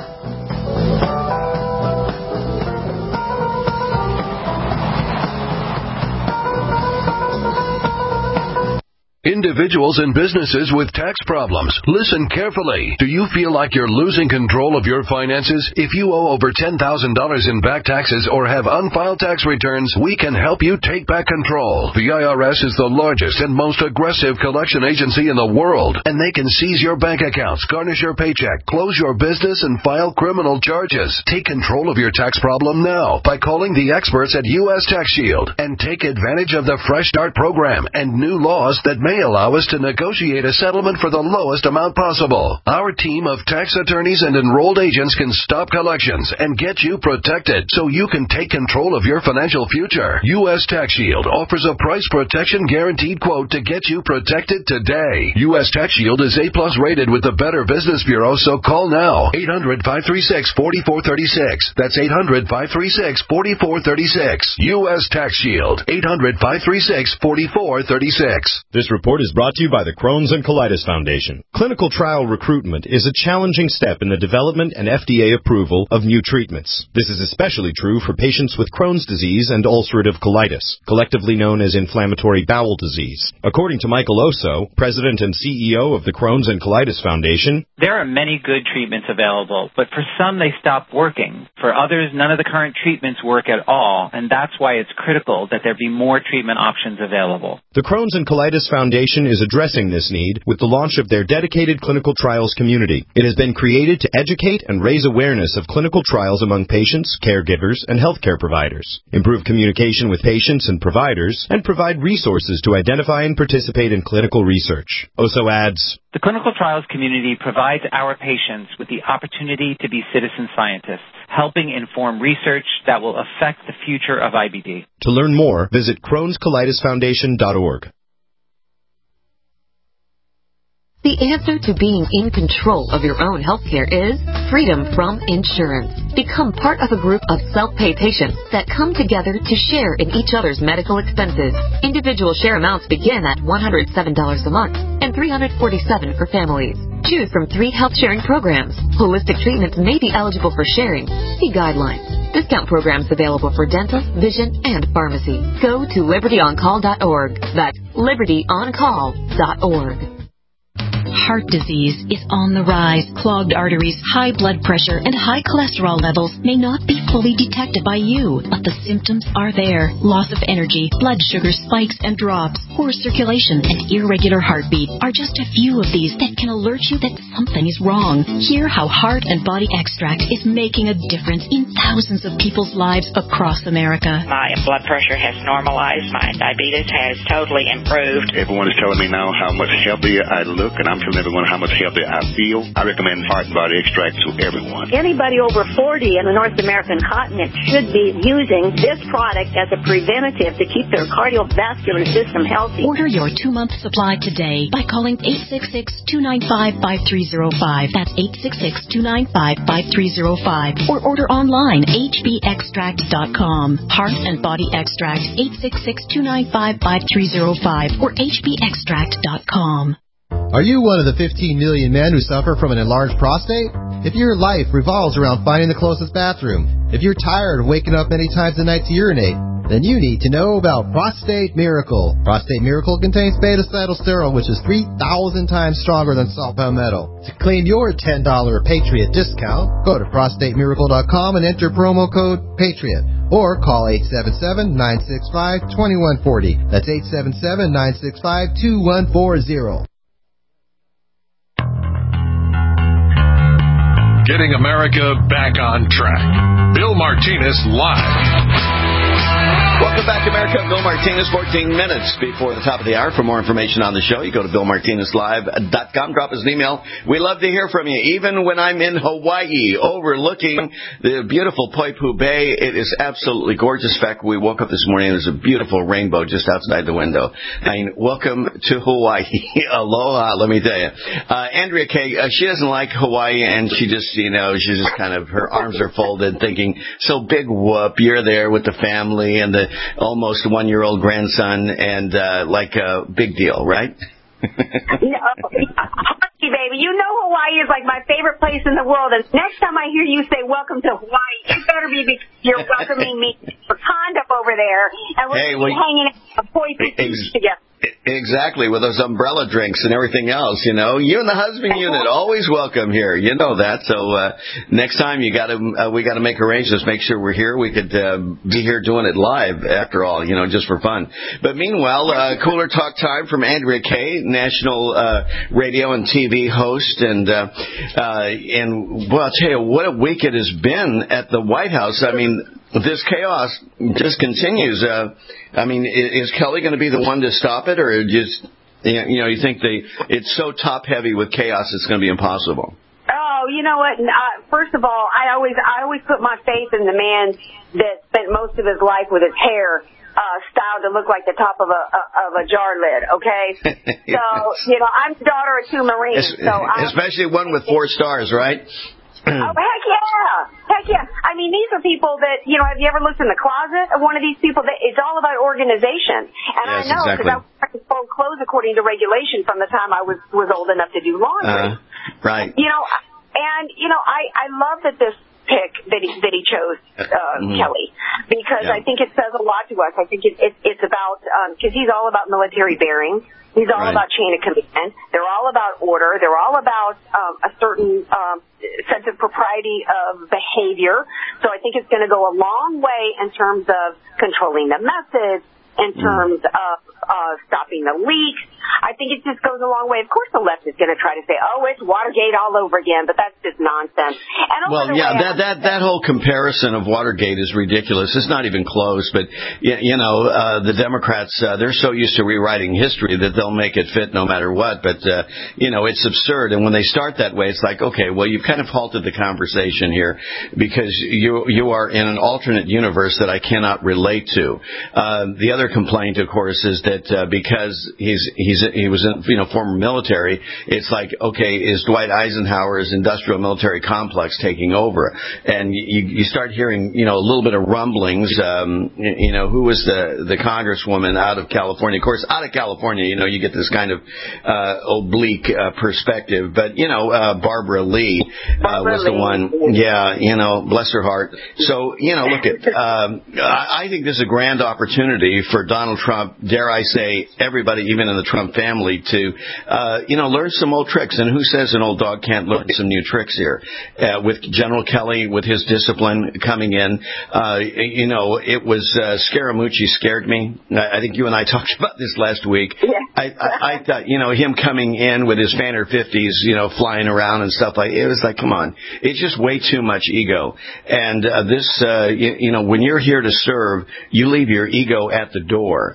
Individuals and businesses with tax problems, listen carefully. Do you feel like you're losing control of your finances? If you owe over $10,000 in back taxes or have unfiled tax returns, we can help you take back control. The IRS is the largest and most aggressive collection agency in the world, and they can seize your bank accounts, garnish your paycheck, close your business, and file criminal charges. Take control of your tax problem now by calling the experts at U.S. Tax Shield and take advantage of the Fresh Start program and new laws that may allow us to negotiate a settlement for the lowest amount possible. Our team of tax attorneys and enrolled agents can stop collections and get you protected so you can take control of your financial future. U.S. Tax Shield offers a price protection guaranteed quote to get you protected today. U.S. Tax Shield is A+ rated with the Better Business Bureau, so call now. 800-536-4436. That's 800-536-4436. U.S. Tax Shield. 800-536-4436. This report is brought to you by the Crohn's and Colitis Foundation. Clinical trial recruitment is a challenging step in the development and FDA approval of new treatments. This is especially true for patients with Crohn's disease and ulcerative colitis, collectively known as inflammatory bowel disease. According to Michael Oso, President and CEO of the Crohn's and Colitis Foundation, there are many good treatments available, but for some they stop working. For others, none of the current treatments work at all, and that's why it's critical that there be more treatment options available. The Crohn's and Colitis Foundation Foundation is addressing this need with the launch of their dedicated clinical trials community. It has been created to educate and raise awareness of clinical trials among patients, caregivers, and healthcare providers, improve communication with patients and providers, and provide resources to identify and participate in clinical research. OSO adds, the clinical trials community provides our patients with the opportunity to be citizen scientists, helping inform research that will affect the future of IBD. To learn more, visit Crohn'sColitisFoundation.org. The answer to being in control of your own healthcare is freedom from insurance. Become part of a group of self-pay patients that come together to share in each other's medical expenses. Individual share amounts begin at $107 a month and $347 for families. Choose from 3 health-sharing programs. Holistic treatments may be eligible for sharing. See guidelines. Discount programs available for dental, vision, and pharmacy. Go to libertyoncall.org. That's libertyoncall.org. Heart disease is on the rise. Clogged arteries, high blood pressure, and high cholesterol levels may not be fully detected by you, but the symptoms are there. Loss of energy, blood sugar spikes and drops, poor circulation, and irregular heartbeat are just a few of these that can alert you that something is wrong. Hear how Heart and Body Extract is making a difference in thousands of people's lives across America. My blood pressure has normalized. My diabetes has totally improved. Everyone is telling me now how much healthier I look, and I'm telling everyone how much healthier I feel. I recommend Heart and Body Extract to everyone. Anybody over 40 in the North American continent should be using this product as a preventative to keep their cardiovascular system healthy. Order your 2-month supply today by calling 866-295-5305. That's 866-295-5305. Or order online, hbextract.com. Heart and Body Extract, 866-295-5305 or hbextract.com. Are you one of the 15 million men who suffer from an enlarged prostate? If your life revolves around finding the closest bathroom, if you're tired of waking up many times a night to urinate, then you need to know about Prostate Miracle. Prostate Miracle contains beta-cetylsterol, which is 3,000 times stronger than salt palmetto. To claim your $10 Patriot discount, go to prostatemiracle.com and enter promo code PATRIOT. Or call 877-965-2140. That's 877-965-2140. Getting America back on track. Bill Martinez Live. Welcome back, America. Bill Martinez, 14 minutes before the top of the hour. For more information on the show, you go to BillMartinezLive.com. Drop us an email. We love to hear from you, even when I'm in Hawaii, overlooking the beautiful Poipu Bay. It is absolutely gorgeous. In fact, we woke up this morning and there's a beautiful rainbow just outside the window. I mean, welcome to Hawaii. Aloha, let me tell you. Andrea Kay, she doesn't like Hawaii, and she just, she's just kind of, her arms are folded, thinking, so big whoop, you're there with the family and the almost 1-year-old grandson, and like a big deal, right? Baby, you know Hawaii is like my favorite place in the world, and next time I hear you say welcome to Hawaii, it better be because you're welcoming me for Condop over there, and we're hanging out at Poipu Beach together. Exactly, with those umbrella drinks and everything else, You and the husband unit, always welcome here. You know that. So next time we got to make arrangements, make sure we're here. We could be here doing it live, after all, just for fun. But meanwhile, Cooler Talk Time from Andrea Kay, national radio and TV host, and well, I'll tell you what a week it has been at the White House. I mean, this chaos just continues. Is Kelly going to be the one to stop it, or just, you think it's so top heavy with chaos it's going to be impossible? Oh, you know what? First of all, I always put my faith in the man that spent most of his life with his hair styled to look like the top of a jar lid. Okay, so I'm the daughter of 2 Marines, especially one with 4 stars, right? Oh, heck yeah. I mean, these are people that, have you ever looked in the closet of one of these people? It's all about organization. And yes, I know, because I was wearing full clothes according to regulation from the time I was old enough to do laundry. Right. I love that this pick that he chose, Kelly, because I think it says a lot to us. I think it's about, because he's all about military bearing. He's all about chain of command. They're all about order. They're all about a certain sense of propriety of behavior. So I think it's going to go a long way in terms of controlling the message, in terms of stopping the leaks. I think it just goes a long way. Of course the left is going to try to say, oh, it's Watergate all over again, but that's just nonsense. And well, yeah, that whole comparison of Watergate is ridiculous. It's not even close, but, the Democrats, they're so used to rewriting history that they'll make it fit no matter what, but, it's absurd. And when they start that way, it's like, okay, well, you've kind of halted the conversation here because you are in an alternate universe that I cannot relate to. The other complaint, of course, is that because he was in former military, it's like, okay, is Dwight Eisenhower's industrial military complex taking over? And you start hearing a little bit of rumblings. Who was the congresswoman out of California? Of course, out of California, you get this kind of oblique perspective. But Barbara Lee was the one. Yeah, bless her heart. So look at. I think this is a grand opportunity for Donald Trump, dare I say, everybody, even in the Trump family, to, learn some old tricks. And who says an old dog can't learn some new tricks here? With General Kelly, with his discipline coming in, it was, Scaramucci scared me. I think you and I talked about this last week. Yeah. I thought, him coming in with his Fanner 50s, flying around and stuff it was like, come on. It's just way too much ego. And this, when you're here to serve, you leave your ego at the door.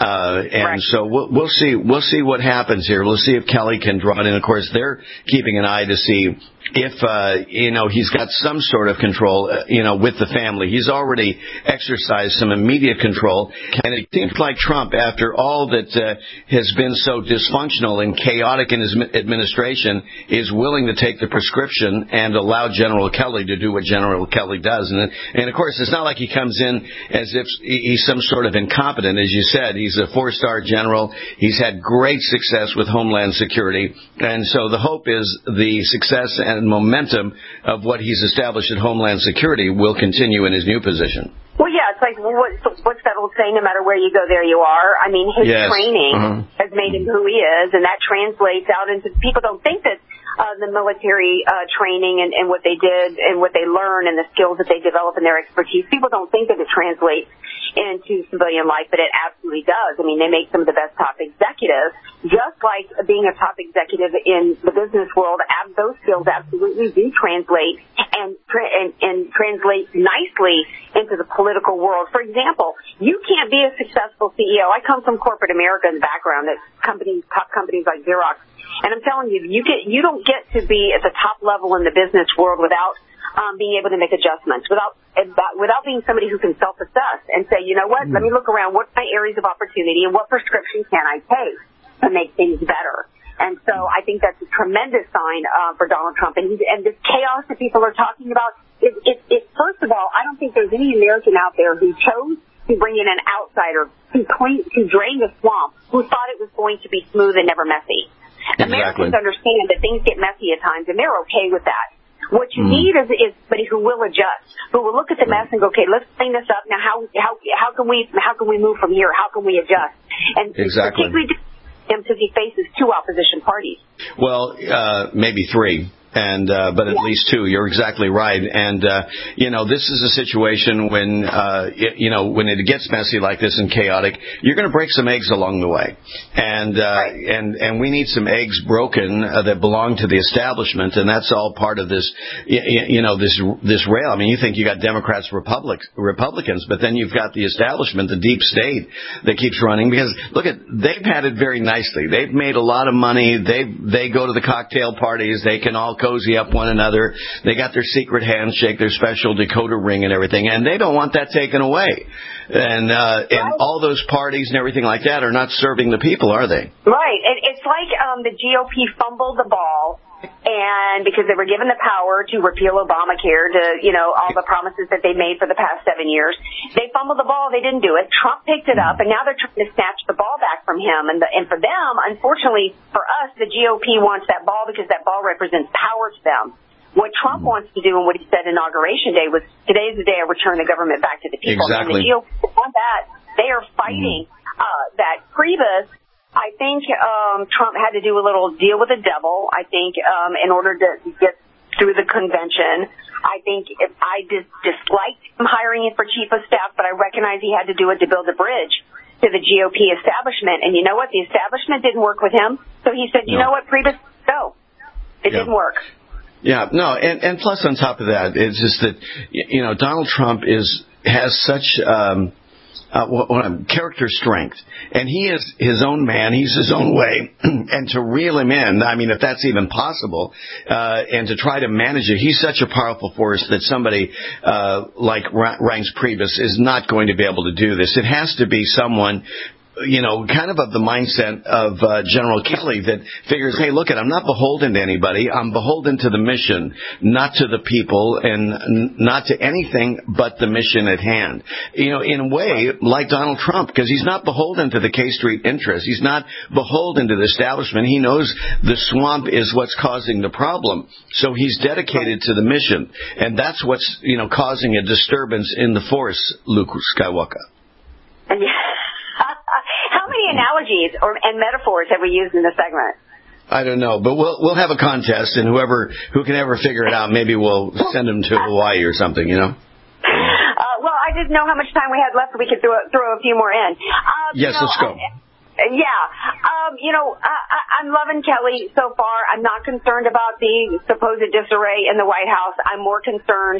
So we'll see what happens here. We'll see if Kelly can draw it in. Of course, they're keeping an eye to see if, he's got some sort of control, with the family. He's already exercised some immediate control. And it seems like Trump, after all that has been so dysfunctional and chaotic in his administration, is willing to take the prescription and allow General Kelly to do what General Kelly does. And of course, it's not like he comes in as if he's some sort of incompetent. As you said, he's a 4-star general. He's had great success with Homeland Security. And so the hope is the success and momentum of what he's established at Homeland Security will continue in his new position. Well, yeah, it's like, what's that old saying, no matter where you go, there you are? I mean, his training has made him who he is, and that translates out into, people don't think that the military training and what they did and what they learn and the skills that they develop and their expertise, people don't think that it translates into civilian life, but it absolutely does. I mean, they make some of the best top executives. Just like being a top executive in the business world, those skills absolutely do translate and translate nicely into the political world. For example, you can't be a successful CEO. I come from corporate America in the background, top companies like Xerox, and I'm telling you, you don't get to be at the top level in the business world without being able to make adjustments, without being somebody who can self-assess and say, you know what, let me look around, what's my areas of opportunity and what prescription can I take to make things better. And so I think that's a tremendous sign for Donald Trump. And this chaos that people are talking about, first of all, I don't think there's any American out there who chose to bring in an outsider to drain the swamp, who thought it was going to be smooth and never messy. Exactly. Americans understand that things get messy at times, and they're okay with that. What you need is somebody who will adjust, who will look at the mess and go, okay, let's clean this up. Now, how can we move from here? How can we adjust? And particularly because he faces 2 opposition parties. Well, maybe 3. But at least 2. You're exactly right. And, this is a situation when, when it gets messy like this and chaotic, you're going to break some eggs along the way. And we need some eggs broken that belong to the establishment. And that's all part of this, this rail. I mean, you think you got Democrats, Republicans, but then you've got the establishment, the deep state that keeps running because they've had it very nicely. They've made a lot of money. They go to the cocktail parties. They can all cozy up one another. They got their secret handshake, their special decoder ring and everything, and they don't want that taken away. And all those parties and everything like that are not serving the people, are they? Right. It's like the GOP fumbled the ball, and because they were given the power to repeal Obamacare, to all the promises that they made for the past 7 years, they fumbled the ball. They didn't do it. Trump picked it up, and now they're trying to snatch the ball back from him. And for them, unfortunately, for us, the GOP wants that ball because that ball represents power to them. What Trump wants to do and what he said Inauguration Day was, today is the day I return the government back to the people. Exactly. And the GOP want that. They are fighting that. Previous, I think Trump had to do a little deal with the devil, I think, in order to get through the convention. I think I disliked him hiring him for chief of staff, but I recognize he had to do it to build a bridge. to the GOP establishment. And you know what? The establishment didn't work with him. So he said, you know what, Priebus, go. It didn't work. Yeah, no, and plus on top of that, it's just that, Donald Trump has such character strength, and he is his own man. He's his own way, and to reel him in, I mean, if that's even possible, and to try to manage it, he's such a powerful force that somebody like Reince Priebus is not going to be able to do this. It has to be someone, kind of the mindset of General Kelly that figures, hey, look, I'm not beholden to anybody. I'm beholden to the mission, not to the people, and not to anything but the mission at hand. In a way, like Donald Trump, because he's not beholden to the K Street interests. He's not beholden to the establishment. He knows the swamp is what's causing the problem. So he's dedicated to the mission. And that's what's, causing a disturbance in the force, Luke Skywalker. How many analogies and metaphors have we used in this segment? I don't know, but we'll have a contest, and who can ever figure it out, maybe we'll send them to Hawaii or something, Well, I didn't know how much time we had left, so we could throw a few more in. Yes, let's go. I'm loving Kelly so far. I'm not concerned about the supposed disarray in the White House. I'm more concerned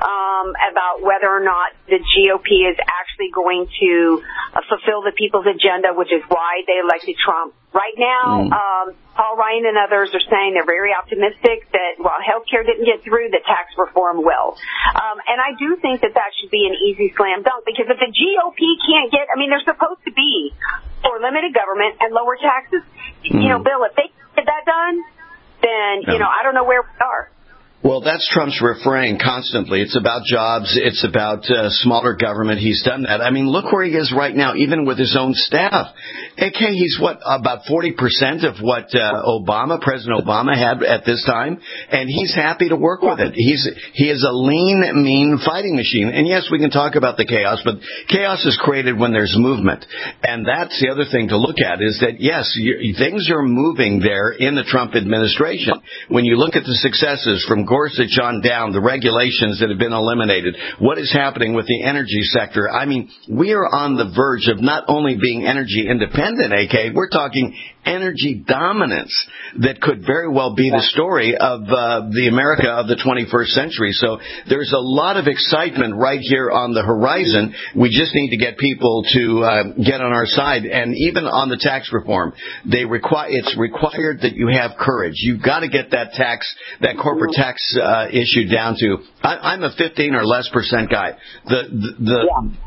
about whether or not the GOP is actually going to fulfill the people's agenda, which is why they elected Trump. Right now, Paul Ryan and others are saying they're very optimistic that while health care didn't get through, the tax reform will. And I do think that should be an easy slam dunk, because if the GOP can't they're supposed to be for limited government and lower taxes. Bill, if they get that done, then, I don't know where we are. Well, that's Trump's refrain constantly. It's about jobs. It's about smaller government. He's done that. I mean, look where he is right now, even with his own staff. AK, he's about 40% of what President Obama had at this time, and he's happy to work with it. He is a lean, mean fighting machine. And yes, we can talk about the chaos, but chaos is created when there's movement. And that's the other thing to look at, is that, yes, things are moving there in the Trump administration. When you look at the successes from Gorsuch on down, the regulations that have been eliminated, what is happening with the energy sector. I mean, we are on the verge of not only being energy independent, AK, we're talking energy dominance that could very well be the story of the America of the 21st century. So there's a lot of excitement right here on the horizon. We just need to get people to get on our side. And even on the tax reform, it's required that you have courage. You've got to get that corporate tax issue down to, I'm a 15 or less % guy. The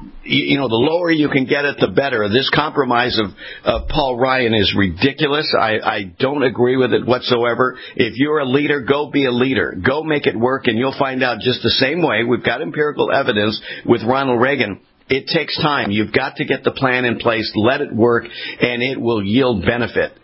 lower you can get it, the better. This compromise of Paul Ryan is ridiculous. I don't agree with it whatsoever. If you're a leader, go be a leader. Go make it work, and you'll find out just the same way. We've got empirical evidence with Ronald Reagan. It takes time. You've got to get the plan in place, let it work, and it will yield benefit.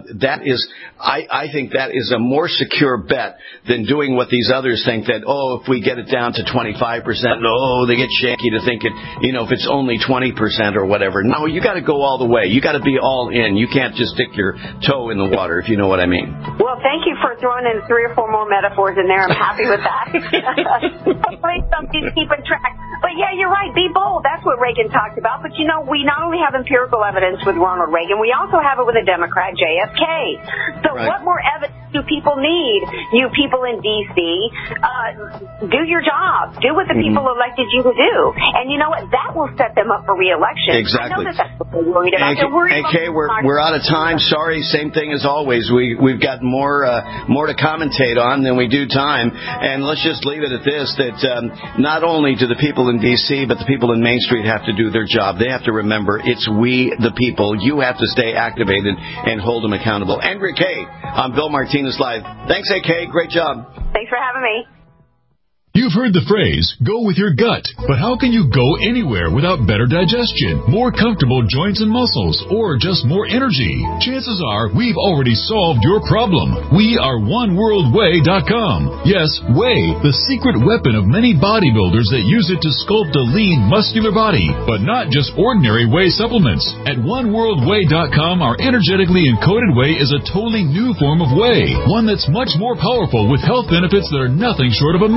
I think that is a more secure bet than doing what these others think that, if we get it down to 25%, they get shaky to think if it's only 20% or whatever. No, you got to go all the way. You got to be all in. You can't just stick your toe in the water, if you know what I mean. Well, thank you for throwing in 3 or 4 more metaphors in there. I'm happy with that. Hopefully somebody's keeping track. But yeah, you're right. Be bold. That's what Reagan talked about. But, we not only have empirical evidence with Ronald Reagan, we also have it with a Democrat, JFK. So what more evidence do people need, you people in D.C.? Do your job. Do what the people elected you to do. And you know what? That will set them up for re-election. Exactly. I know that's what they're worried about. We're out of time. Sorry, same thing as always. We've got more to commentate on than we do time. And let's just leave it at this, that not only do the people in D.C., but the people in Main Street have to do their job. They have to remember it's we, the people. You have to stay activated and hold them accountable. Andrea Kaye on Bill Martinez Live. Thanks, AK. Great job. Thanks for having me. You've heard the phrase, go with your gut. But how can you go anywhere without better digestion, more comfortable joints and muscles, or just more energy? Chances are we've already solved your problem. We are OneWorldWhey.com. Yes, whey, the secret weapon of many bodybuilders that use it to sculpt a lean, muscular body. But not just ordinary whey supplements. At OneWorldWhey.com, our energetically encoded whey is a totally new form of whey. One that's much more powerful with health benefits that are nothing short of amazing.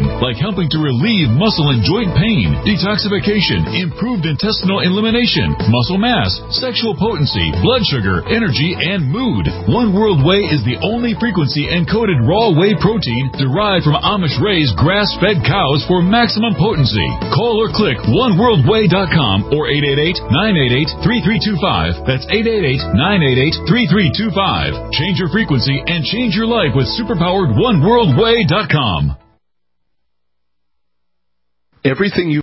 healing, like helping to relieve muscle and joint pain, detoxification, improved intestinal elimination, muscle mass, sexual potency, blood sugar, energy, and mood. One World Whey is the only frequency-encoded raw whey protein derived from Amish-raised grass-fed cows for maximum potency. Call or click oneworldwhey.com or 888-988-3325. That's 888-988-3325. Change your frequency and change your life with superpowered oneworldwhey.com. Everything you